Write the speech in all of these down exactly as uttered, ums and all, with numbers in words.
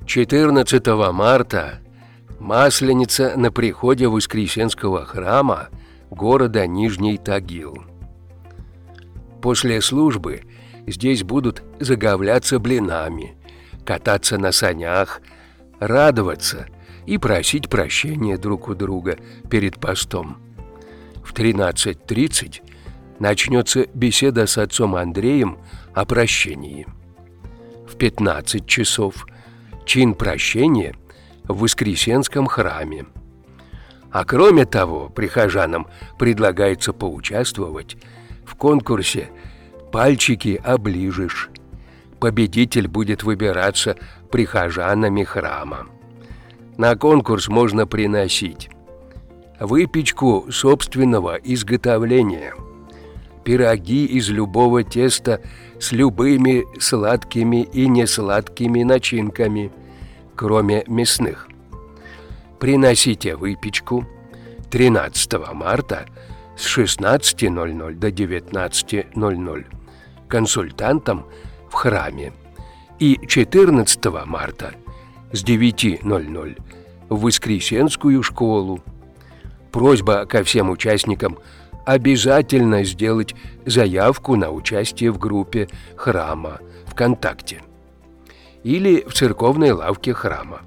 четырнадцатого марта Масленица на приходе Воскресенского храма города Нижний Тагил. После службы здесь будут загавляться блинами, кататься на санях, радоваться и просить прощения друг у друга перед постом. В тринадцать тридцать начнется беседа с отцом Андреем о прощении. В пятнадцать часов чин прощения в Воскресенском храме. А кроме того, прихожанам предлагается поучаствовать в конкурсе «Пальчики оближешь». Победитель будет выбираться прихожанами храма. На конкурс можно приносить выпечку собственного изготовления, пироги из любого теста с любыми сладкими и несладкими начинками, кроме мясных. Приносите выпечку тринадцатого марта с шестнадцати ноль-ноль до девятнадцати ноль-ноль консультантам в храме и четырнадцатого марта с девяти ноль-ноль в Воскресенскую школу. Просьба ко всем участникам обязательно сделать заявку на участие в группе храма ВКонтакте или в церковной лавке храма.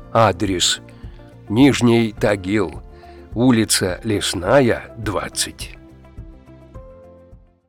Адрес: Нижний Тагил, улица Лесная, двадцать.